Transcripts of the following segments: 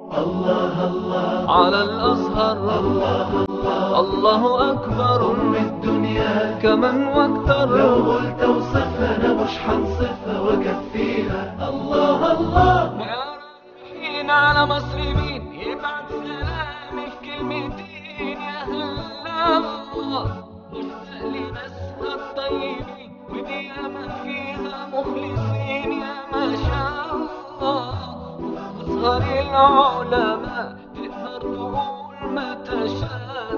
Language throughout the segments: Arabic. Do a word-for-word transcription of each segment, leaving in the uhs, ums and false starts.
الله الله على الأزهر، الله الله الله أكبر أم الدنيا كمن واكتر. لو قلت اوصفها أنا مش حنصفها وكفيها. الله الله يا رايحين على مصر مين يبعت سلامي في كلمتين؟ يا هلا الله مشتاق لناسها الطيبين ودي ياما فيها مخلصين. يا ما شاء الله أزهر العلماء تقدر تقول ما تشاء.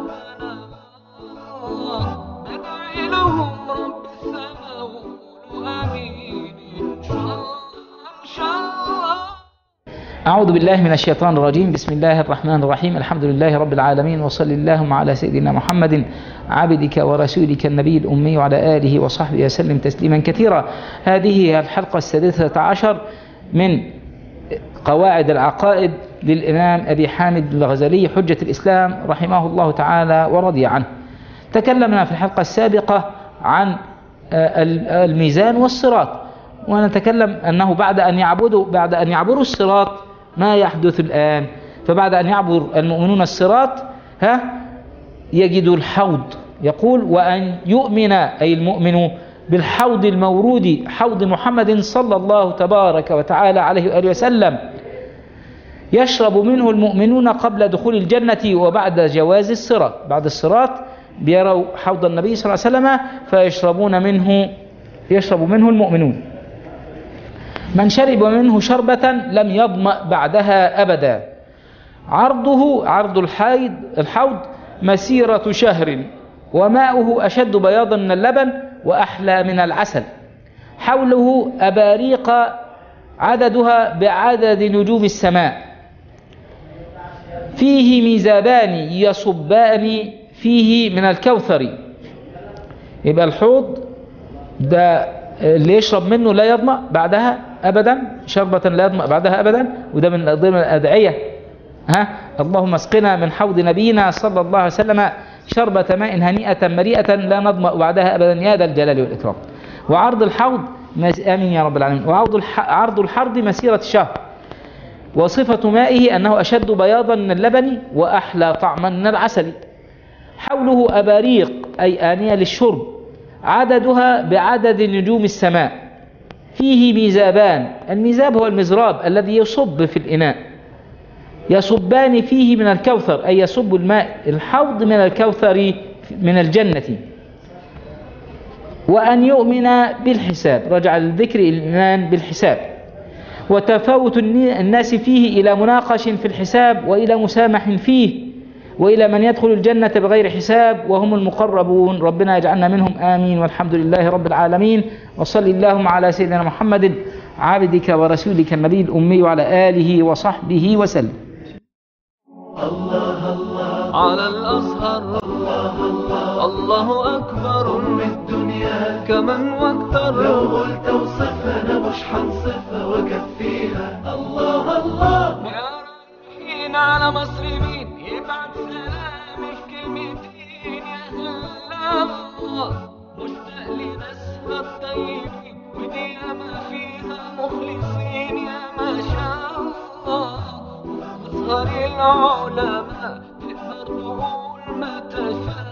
بدعي لهم رب السماء وقولوا آمين إن شاء الله إن شاء الله. أعوذ بالله من الشيطان الرجيم. بسم الله الرحمن الرحيم. الحمد لله رب العالمين، وصل اللهم على سيدنا محمد عبدك ورسولك النبي الأمي وعلى آله وصحبه وسلم تسليما كثيرا. هذه هي الحلقة السادسة عشر من قواعد العقائد للإمام أبي حامد الغزالي حجة الإسلام رحمه الله تعالى ورضي عنه. تكلمنا في الحلقة السابقة عن الميزان والصراط، ونتكلم أنه بعد أن يعبدوا بعد أن يعبروا الصراط ما يحدث الآن. فبعد أن يعبر المؤمنون الصراط ها يجدوا الحوض. يقول وأن يؤمن أي المؤمن بالحوض المورود، حوض محمد صلى الله تبارك وتعالى عليه وآله وسلم، يشرب منه المؤمنون قبل دخول الجنة وبعد جواز الصراط. بعد الصراط بيروا حوض النبي صلى الله عليه وسلم فيشربون منه يشرب منه المؤمنون. من شرب منه شربة لم يظمأ بعدها أبدا. عرضه عرض الحيض الحوض مسيرة شهر، وماؤه أشد بياضا من اللبن وأحلى من العسل. حوله أباريق عددها بعدد نجوم السماء، فيه ميزابان يصبان فيه من الكوثر. يبقى الحوض ده اللي يشرب منه لا يظمأ بعدها أبدا، شربة لا يظمأ بعدها أبدا. وده من ضمن الأدعية، ها اللهم اسقنا من حوض نبينا صلى الله عليه وسلم شربة ماء هنيئة مريئة لا نظمأ بعدها أبدا يا ذا الجلال والإكرام. وعرض الحوض آمين يا رب العالمين. وعرض عرض الحرض مسيرة شهر، وصفة مائه أنه أشد بياضا من اللبن وأحلى طعما من العسل. حوله أباريق أي آنية للشرب، عددها بعدد نجوم السماء. فيه ميزابان، الميزاب هو المزراب الذي يصب في الإناء، يصبان فيه من الكوثر أي يصب الماء الحوض من الكوثر من الجنة. وأن يؤمن بالحساب، رجع الذكر الإيمان بالحساب. وتفاوت الناس فيه إلى مناقش في الحساب وإلى مسامح فيه وإلى من يدخل الجنة بغير حساب وهم المقربون. ربنا يجعلنا منهم آمين، والحمد لله رب العالمين. وصل اللهم على سيدنا محمد عبدك ورسولك النبي الأمي وعلى آله وصحبه وسلم. الله الله على الأزهر، الله الله الله أكبر أم الدنيا كمن واكتر. لو قلت اوصفها أنا مش حنصفها وكفيها. الله الله يا رايحين على مصر مين يبعت سلامي في كلمتين؟ يا هلا الله مشتاق لناسها الطيبين ودي ياما فيها مخلصين. يا ما شاء الله أزهر العلماء تقدر تقول ما تشاء.